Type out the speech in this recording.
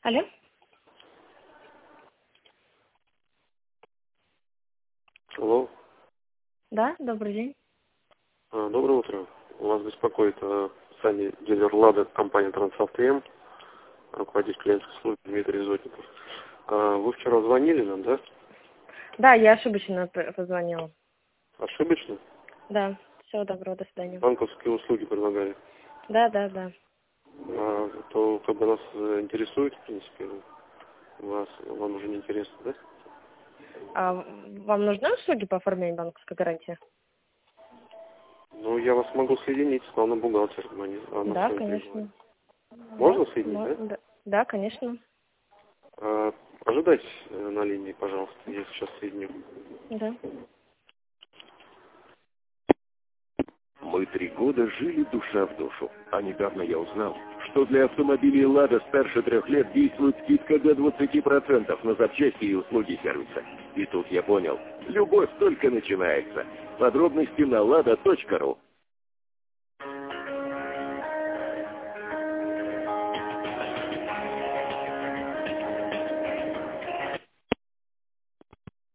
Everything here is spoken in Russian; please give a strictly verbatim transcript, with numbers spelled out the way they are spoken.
Алло? Алло. Да, добрый день. А, Доброе утро. Вас беспокоит а, Саня, дилер «Лада», компания «Трансавто-М», руководитель клиентской службы Дмитрий Зотников. А, Вы вчера звонили нам, да? Да, я ошибочно п- позвонила. Ошибочно? Да, всего доброго, до свидания. Банковские услуги предлагали. Да, да, да. А, то как бы нас э, интересует, в принципе, вас, вам уже не интересно, да? А вам нужны услуги по оформлению банковской гарантии? Ну, я вас могу соединить с главным бухгалтером, они, она с Да, вами переговорит. конечно. Да, Можно соединить, мо- да? да, да, конечно. А, ожидайте э, на линии, пожалуйста, я сейчас соединю. Да. Мы три года жили душа в душу, а недавно я узнал, что для автомобилей «Лада» старше трех лет действует скидка до двадцати процентов на запчасти и услуги сервиса. И тут я понял, любовь только начинается. Подробности на лада точка ру.